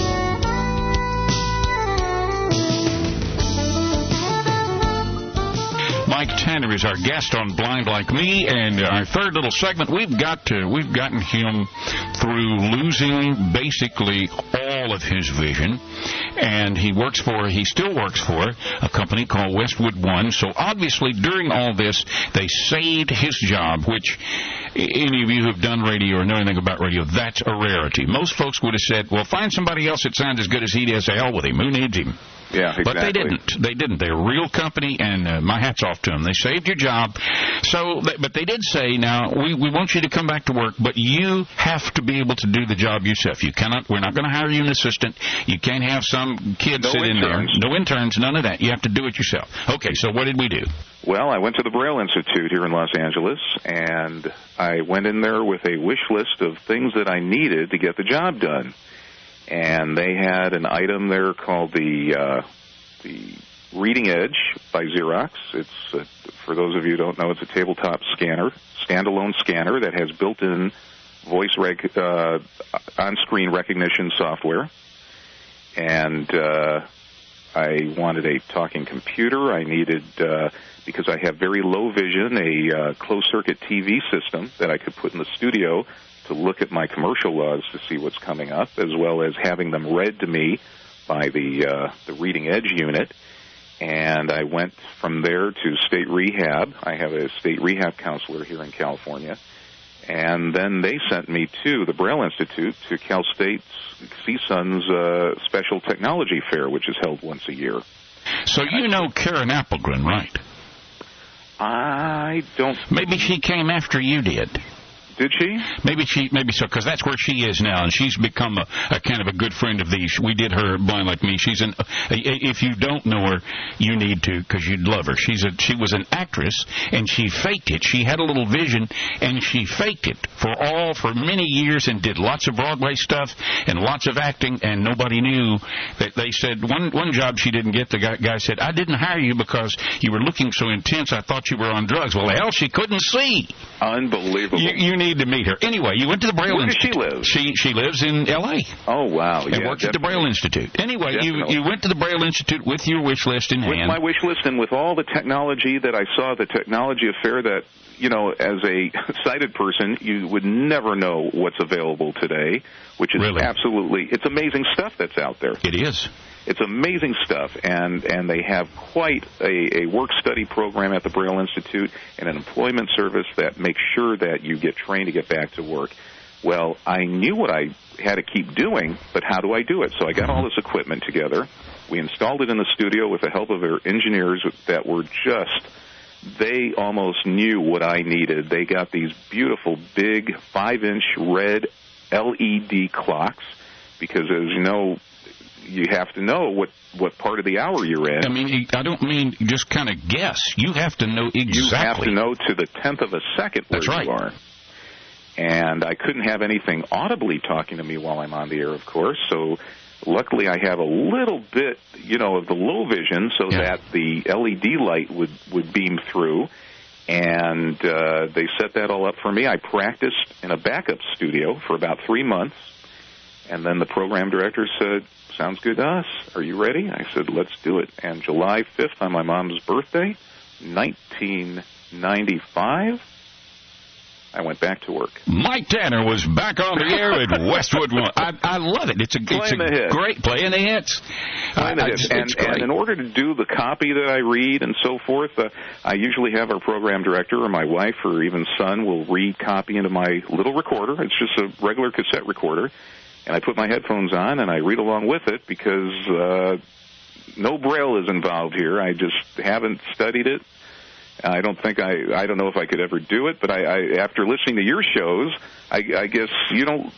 Mike Tanner is our guest on Blind Like Me, and our third little segment, we've got to, we've gotten him through losing basically all of his vision, and he works for, he still works for a company called Westwood One. So obviously during all this, they saved his job, which any of you who have done radio or know anything about radio, that's a rarity. Most folks would have said, well, find somebody else that sounds as good as he does. To hell with him. Who needs him? Yeah, exactly. But they didn't. They didn't. They're a real company, and uh, my hat's off to them. They saved your job. So, but they did say, now, we, we want you to come back to work, but you have to be able to do the job yourself. You cannot, we're not going to hire you an assistant. You can't have some kid no sit interns. in there. No interns, none of that. You have to do it yourself. Okay, so what did we do? Well, I went to the Braille Institute here in Los Angeles, and I went in there with a wish list of things that I needed to get the job done. And they had an item there called the uh, the Reading Edge by Xerox. It's uh, for those of you who don't know, it's a tabletop scanner, standalone scanner that has built-in voice rec- uh, on-screen recognition software. And uh, I wanted a talking computer. I needed, uh, because I have very low vision, a uh, closed-circuit T V system that I could put in the studio to look at my commercial laws to see what's coming up, as well as having them read to me by the uh, the Reading Edge unit. And I went from there to state rehab. I have a state rehab counselor here in California. And then they sent me to the Braille Institute, to Cal State's C S U N's uh, Special Technology Fair, which is held once a year. So you know Karen Applegren, right? I don't... Maybe she came after you did. Did she? Maybe she, maybe so, because that's where she is now, and she's become a, a kind of a good friend of these. We did her Blind Like Me. She's an. If you don't know her, you need to, because you'd love her. She's a. She was an actress, and she faked it. She had a little vision, and she faked it for all for many years, and did lots of Broadway stuff and lots of acting, and nobody knew that. They said one one job she didn't get. The guy, guy said, "I didn't hire you because you were looking so intense. I thought you were on drugs." Well, hell, she couldn't see. Unbelievable. You, you need to meet her. Anyway, you went to the Braille Where Institute. Where does she live? She she lives in L A Oh, wow. And yeah, works at the Braille Institute. Anyway, you, you went to the Braille Institute with your wish list in with hand. With my wish list and with all the technology that I saw, the technology affair that, you know, as a sighted person, you would never know what's available today, which is really? absolutely, it's amazing stuff that's out there. It is. It's amazing stuff, and, and they have quite a, a work-study program at the Braille Institute and an employment service that makes sure that you get trained to get back to work. Well, I knew what I had to keep doing, but how do I do it? So I got all this equipment together. We installed it in the studio with the help of our engineers that were just, they almost knew what I needed. They got these beautiful, big, five-inch red L E D clocks because, as you know, you have to know what, what part of the hour you're in. I mean, I don't mean just kind of guess. You have to know exactly. You have to know to the tenth of a second where That's right. you are. And I couldn't have anything audibly talking to me while I'm on the air, of course, so luckily I have a little bit, you know, of the low vision so yeah. that the L E D light would, would beam through. And uh, they set that all up for me. I practiced in a backup studio for about three months. And then the program director said, "Sounds good to us. Are you ready?" I said, "Let's do it." And July fifth, on my mom's birthday, nineteen ninety-five, I went back to work. Mike Tanner was back on the air at Westwood One. I, I love it. It's a, it's a hit. great playing the hits. Playing the I, hits. I, And, and in order to do the copy that I read and so forth, uh, I usually have our program director or my wife or even son will read copy into my little recorder. It's just a regular cassette recorder. And I put my headphones on and I read along with it because uh, no Braille is involved here. I just haven't studied it. I don't think I, I don't know if I could ever do it, but I, I after listening to your shows, I, I guess you don't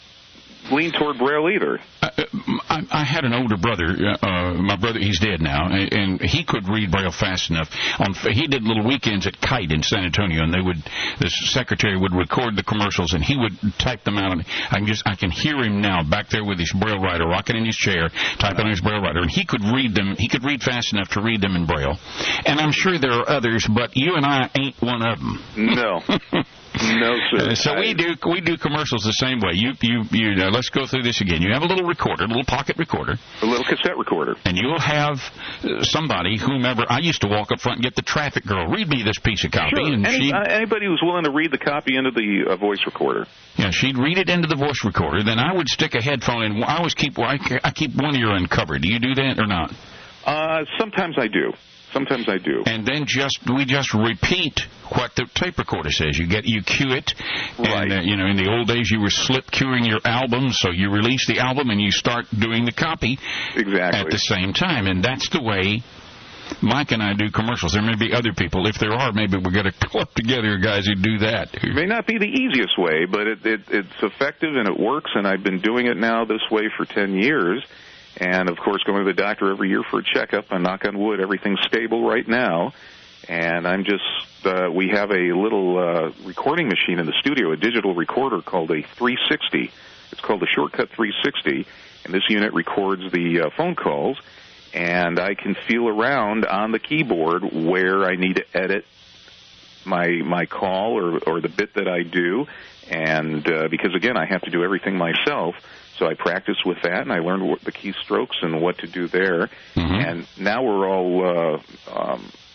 lean toward Braille either. I, I, I had an older brother. Uh, my brother, he's dead now, and, and he could read Braille fast enough. On he did little weekends at Kite in San Antonio, and they would the secretary would record the commercials, and he would type them out. And I can just I can hear him now back there with his Braille writer, rocking in his chair, typing on his Braille writer, and he could read them. He could read fast enough to read them in Braille. And I'm sure there are others, but you and I ain't one of them. No. No, sir. Uh, so I, we do we do commercials the same way. You you you. Uh, let's go through this again. You have a little recorder, a little pocket recorder, a little cassette recorder, and you'll have uh, somebody, whomever. I used to walk up front and get the traffic girl. Read me this piece of copy, sure. and Any, she uh, anybody who's willing to read the copy into the uh, voice recorder. Yeah, she'd read it into the voice recorder. Then I would stick a headphone in. I always keep I, I keep one ear uncovered. Do you do that or not? Uh, sometimes I do. Sometimes I do. And then just we just repeat what the tape recorder says. You get you cue it, right? And, uh, you know, in the old days, you were slip cueing your album, so you release the album and you start doing the copy exactly at the same time, and that's the way Mike and I do commercials. There may be other people. If there are, maybe we're going to club together guys who do that. It may not be the easiest way, but it, it, it's effective and it works. And I've been doing it now this way for ten years. And, of course, going to the doctor every year for a checkup. And knock on wood, everything's stable right now. And I'm just, uh, we have a little uh, recording machine in the studio, a digital recorder called a three sixty. It's called the Shortcut three sixty. And this unit records the uh, phone calls. And I can feel around on the keyboard where I need to edit my my call or, or the bit that I do. And uh, because, again, I have to do everything myself. So I practiced with that, and I learned what the keystrokes and what to do there. Mm-hmm. And now we're all uh, um,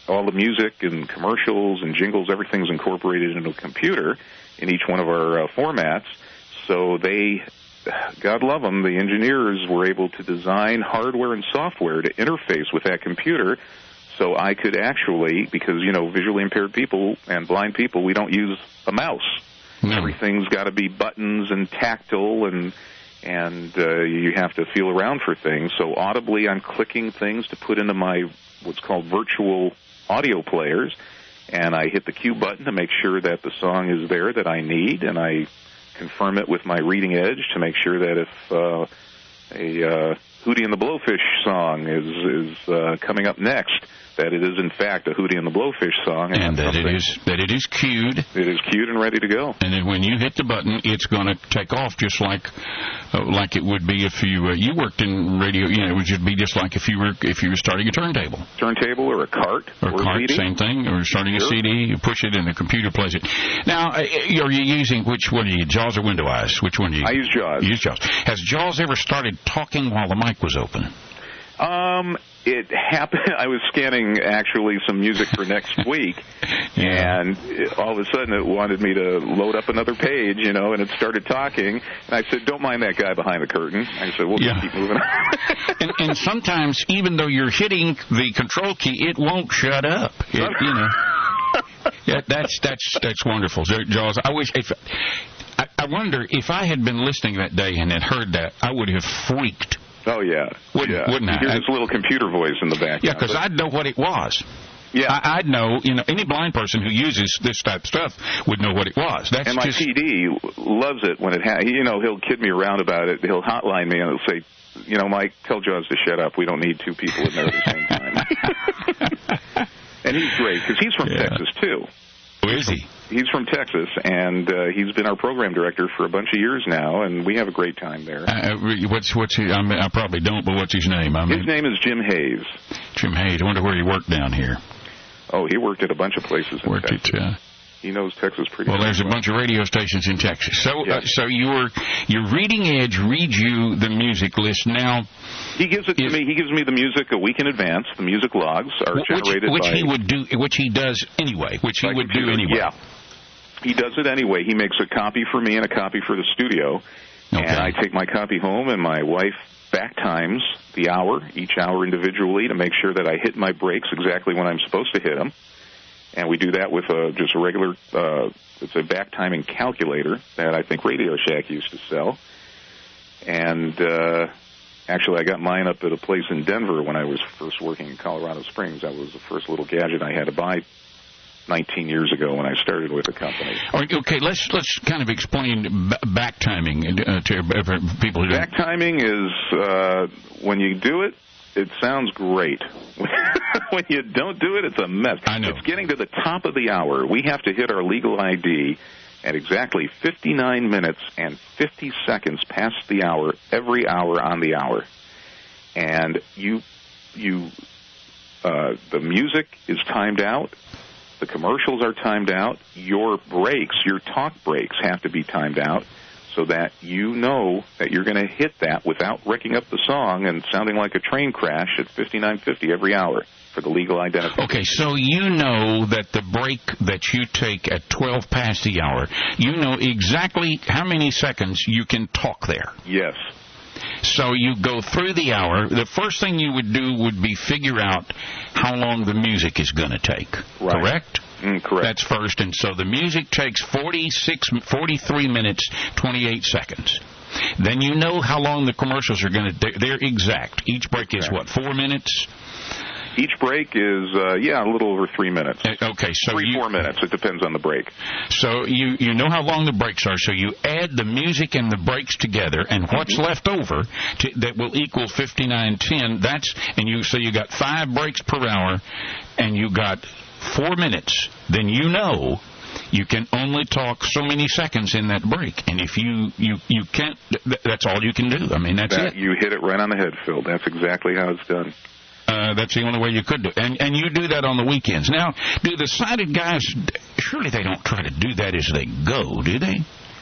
all the music and commercials and jingles, everything's incorporated into a computer in each one of our uh, formats. So they, God love them, the engineers were able to design hardware and software to interface with that computer. So I could actually, because, you know, visually impaired people and blind people, we don't use a mouse. Mm. Everything's got to be buttons and tactile, and and uh, you have to feel around for things. So audibly, I'm clicking things to put into my what's called virtual audio players, and I hit the cue button to make sure that the song is there that I need, and I confirm it with my reading edge to make sure that if uh, a uh, Hootie and the Blowfish song is is uh, coming up next, that it is in fact a Hootie and the Blowfish song, and, and that it is that it is cued. It is cued and ready to go. And then when you hit the button, it's going to take off just like uh, like it would be if you uh, you worked in radio. You know, it would just be just like if you were if you were starting a turntable, turntable or a cart or, or a cart, C D. Same thing. Or starting sure. a C D, you push it and the computer plays it. Now, are you using which one? Are you JAWS or Window Eyes? Which one do you? I use JAWS. You use JAWS. Has JAWS ever started talking while the mic was open? Um, it happened. I was scanning actually some music for next week, yeah. and it, all of a sudden it wanted me to load up another page, you know, and it started talking. And I said, "Don't mind that guy behind the curtain." I said, "We'll yeah. just keep moving on." and, and sometimes, even though you're hitting the control key, it won't shut up. It, you know. Yeah, that's that's that's wonderful, JAWS. I wish if I, I wonder if I had been listening that day and had heard that, I would have freaked. Oh, yeah. Wouldn't, yeah. wouldn't I? You hear this little computer voice in the background. Yeah, because I'd know what it was. Yeah. I, I'd know, you know, any blind person who uses this type of stuff would know what it was. That's and my just... P D loves it when it ha- you know, he'll kid me around about it. He'll hotline me and he'll say, you know, Mike, tell JAWS to shut up. We don't need two people in there at the same time. And he's great, because he's from yeah. Texas, too. Oh, is he? He's from Texas, and uh, he's been our program director for a bunch of years now, and we have a great time there. Uh, what's what's he, I, mean, I probably don't, but what's his name? I mean, his name is Jim Hayes. Jim Hayes. I wonder where he worked down here. Oh, he worked at a bunch of places in worked Texas. It, uh, he knows Texas pretty well. Well, there's a bunch of radio stations in Texas. So, yes. uh, so your your Reading Edge reads you the music list now. He gives it to me. He gives me the music a week in advance. The music logs are which, generated which by he would do, which he does anyway. Which he would computer. do anyway. Yeah, he does it anyway. He makes a copy for me and a copy for the studio, okay. and I take my copy home, and my wife back times the hour, each hour individually, to make sure that I hit my breaks exactly when I'm supposed to hit them. And we do that with a, just a regular, uh, it's a back timing calculator that I think Radio Shack used to sell. And uh, actually, I got mine up at a place in Denver when I was first working in Colorado Springs. That was the first little gadget I had to buy nineteen years ago when I started with the company. Okay, let's let's kind of explain b- back timing uh, to people who don't. Back timing is uh, when you do it, it sounds great. When you don't do it, it's a mess. I know. It's getting to the top of the hour. We have to hit our legal I D at exactly fifty-nine minutes and fifty seconds past the hour, every hour on the hour. And you, you, uh, the music is timed out. The commercials are timed out. Your breaks, your talk breaks, have to be timed out, so that you know that you're going to hit that without wrecking up the song and sounding like a train crash at fifty-nine fifty every hour for the legal identification. Okay, so you know that the break that you take at twelve past the hour, you know exactly how many seconds you can talk there. Yes. So you go through the hour. The first thing you would do would be figure out how long the music is going to take. Right. Correct? Mm, correct. That's first. And so the music takes forty-six, forty-three minutes, twenty-eight seconds. Then you know how long the commercials are going to... They're, they're exact. Each break is, what, four minutes? Each break is, uh, yeah, a little over three minutes. Okay, so Three, you, four minutes. It depends on the break. So you, you know how long the breaks are, so you add the music and the breaks together, and what's mm-hmm. left over to, that will equal fifty-nine ten, that's, and you, so you got five breaks per hour, and you got four minutes, then you know you can only talk so many seconds in that break. And if you, you, you can't, th- that's all you can do. I mean, that's that, it. You hit it right on the head, Phil. That's exactly how it's done. Uh, that's the only way you could do it. And, and you do that on the weekends. Now, do the sighted guys, surely they don't try to do that as they go, do they?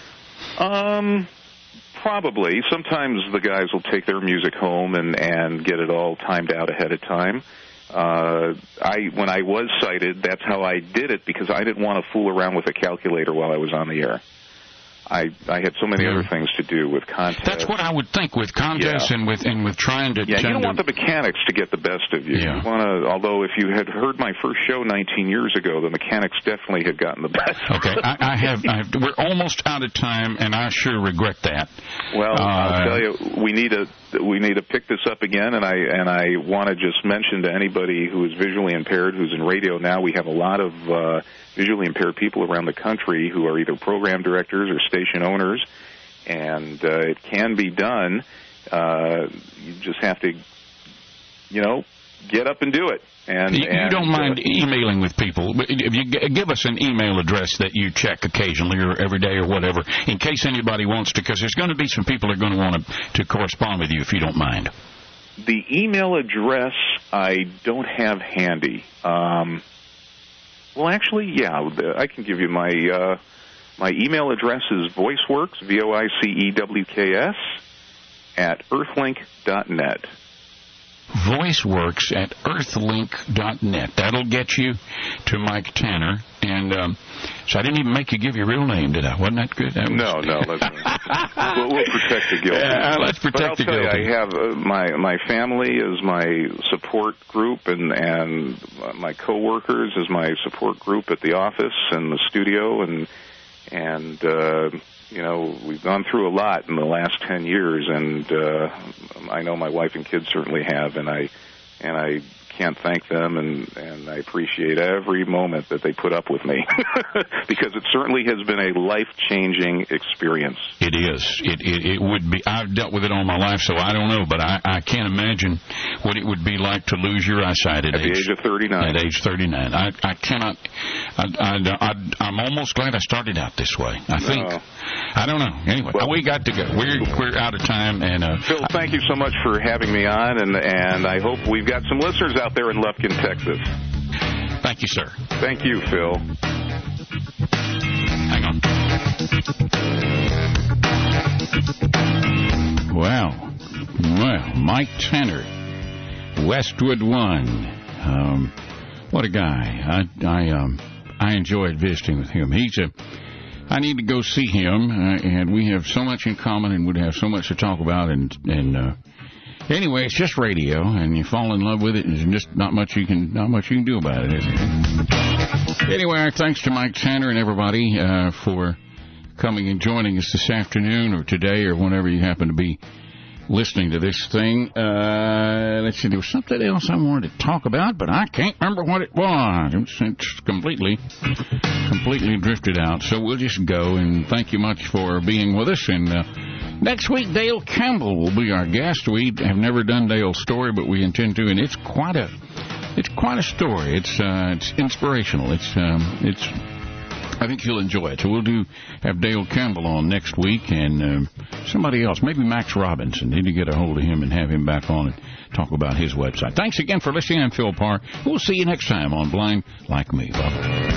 Um, probably. Sometimes the guys will take their music home and, and get it all timed out ahead of time. Uh, I when I was sighted, that's how I did it, because I didn't want to fool around with a calculator while I was on the air. I I had so many yeah. other things to do with contests. That's what I would think with contests yeah. and with and with trying to. Yeah, you don't to, want the mechanics to get the best of you. Yeah. You want to. Although if you had heard my first show nineteen years ago, the mechanics definitely had gotten the best. Okay, I, I have. I have we're almost out of time, and I sure regret that. Well, uh, I'll tell you, we need to we need to pick this up again, and I and I want to just mention to anybody who is visually impaired, who's in radio now, we have a lot of uh, visually impaired people around the country who are either program directors or station owners, and uh, it can be done. Uh, you just have to, you know, get up and do it. And you, and, you don't mind uh, emailing with people. If you g- give us an email address that you check occasionally or every day or whatever, in case anybody wants to, because there's going to be some people who are going to want to, to correspond with you if you don't mind. The email address I don't have handy. Um, well, actually, yeah, I can give you my uh, my email address is VoiceWorks, V O I C E W K S, at earthlink dot net. VoiceWorks at earthlink dot net. That'll get you to Mike Tanner. And um, so I didn't even make you give your real name, did I? Wasn't that good? That was... No, no. Let's, we'll, we'll protect the guilty. Yeah, let's protect but I'll the tell guilty. You, I have uh, my my family is my support group, and and my coworkers is my support group at the office and the studio, and and. Uh, You know, we've gone through a lot in the last ten years, and uh, I know my wife and kids certainly have, and I and I can't thank them, and, and I appreciate every moment that they put up with me, because it certainly has been a life-changing experience. It is. It, it it would be. I've dealt with it all my life, so I don't know, but I, I can't imagine what it would be like to lose your eyesight at, at age, the age of thirty-nine. At age thirty-nine. I, I cannot. I, I, I, I'm almost glad I started out this way. I think. No. I don't know. Anyway, well, we got to go. We're we're out of time. And uh, Phil, thank you so much for having me on, and and I hope we've got some listeners out there in Lufkin, Texas. Thank you, sir. Thank you, Phil. Hang on. Wow. Well, Mike Tanner, Westwood One. Um, what a guy. I I um I enjoyed visiting with him. He's a I need to go see him, uh, and we have so much in common, and would have so much to talk about. And and uh, anyway, it's just radio, and you fall in love with it, and there's just not much you can not much you can do about it, is it? Anyway, our thanks to Mike Tanner and everybody uh, for coming and joining us this afternoon, or today, or whenever you happen to be listening to this thing. Uh, let's see, there was something else I wanted to talk about, but I can't remember what it was. It's, it's completely, completely drifted out. So we'll just go, and thank you much for being with us. And uh, next week, Dale Campbell will be our guest. We have never done Dale's story, but we intend to, and it's quite a, it's quite a story. It's, uh, it's inspirational. It's, um, it's. I think you'll enjoy it. So we'll do have Dale Campbell on next week, and uh, somebody else, maybe Max Robinson. Need to get a hold of him and have him back on and talk about his website. Thanks again for listening. I'm Phil Parr. We'll see you next time on Blind Like Me. Bye-bye.